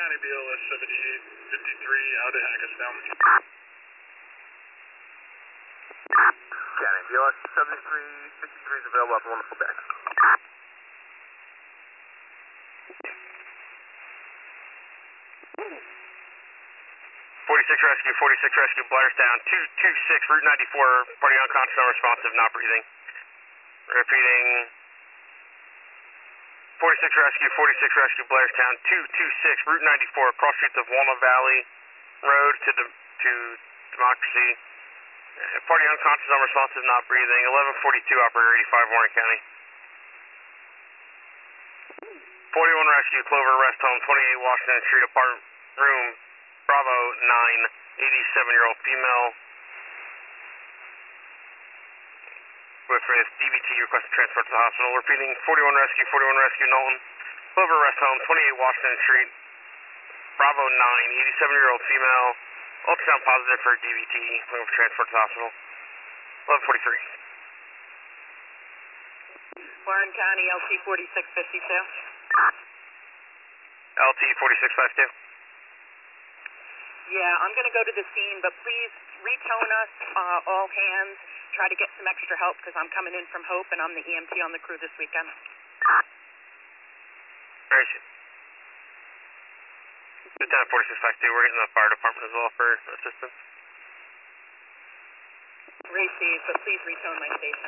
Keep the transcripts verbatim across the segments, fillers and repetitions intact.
County B L S seventy-eight fifty-three out of Hackettstown. County B L S seventy-three fifty-three is available at the wonderful back. forty-six Rescue, forty-six Rescue, Blairstown, two two six, Route ninety-four, party unconscious, unresponsive, not breathing. Repeating. forty-six Rescue, forty-six Rescue, Blairstown, two two six, Route ninety-four, cross streets of Walnut Valley Road to de to Democracy. Uh, party unconscious, unresponsive, not breathing. eleven forty-two, Operator eighty-five, Warren County. forty-one Rescue, Clover Rest Home, twenty-eight Washington Street, apartment room, Bravo nine, eighty-seven-year-old female. With D V T requested transport to the hospital. Repeating, forty-one Rescue, forty-one Rescue, Knowlton. Clover Rest Home, twenty-eight Washington Street, Bravo nine, eighty-seven-year-old female. Ultrasound positive for D V T. Looking for transport to the hospital. eleven forty-three. Warren County, L T forty-six fifty-two. L T forty-six fifty-two. Yeah, I'm going to go to the scene, but please retone us, uh, all hands. Try to get some extra help because I'm coming in from Hope and I'm the E M T on the crew this weekend. Very good. Lieutenant forty-six fifty-two, we're getting the fire department as well for assistance. Received, but please retone my station.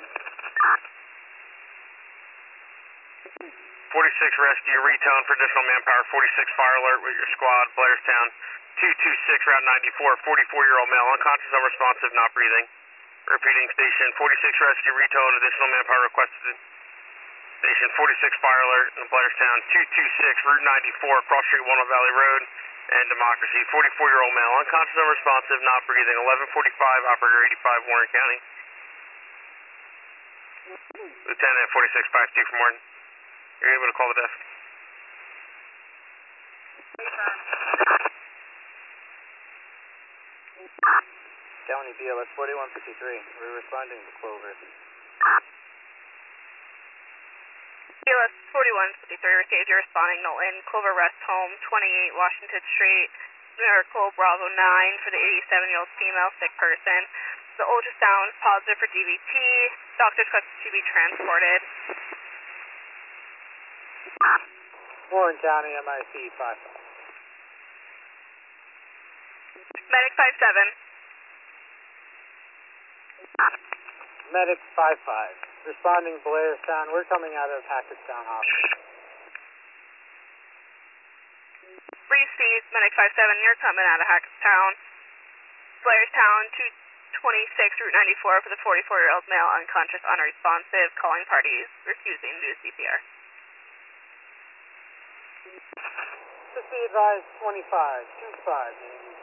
forty-six Rescue, retone for additional manpower, forty-six fire alert with your squad, Blairstown, two two six, Route ninety-four, forty-four-year-old male, unconscious, unresponsive, not breathing. Repeating, station forty-six Rescue, retone, additional manpower requested. Station forty-six fire alert in Blairstown, two two six, Route ninety-four, cross street, Walnut Valley Road, and Democracy. forty-four-year-old male, unconscious, unresponsive, not breathing. eleven forty-five, Operator eighty-five, Warren County. Lieutenant forty-six fifty-two from Warren. You're able to call the desk. County B L S forty-one fifty-three, we're responding to Clover. B L S forty-one fifty-three received, you're responding Knowlton, Clover Rest Home, twenty-eight Washington Street, Miracle Bravo nine for the eighty-seven-year-old female sick person. The ultrasound is positive for D V T. Doctors requested to be transported. Warren County, M I C five. Medic five seven. Medic five five, responding Blairstown. We're coming out of Hackettstown Hospital. Received, Medic five seven, you're coming out of Hackettstown. Blairstown, two twenty-six, Route ninety-four for the forty-four-year-old male, unconscious, unresponsive, calling parties, refusing to do C P R. Just be advised, twenty-five, two five.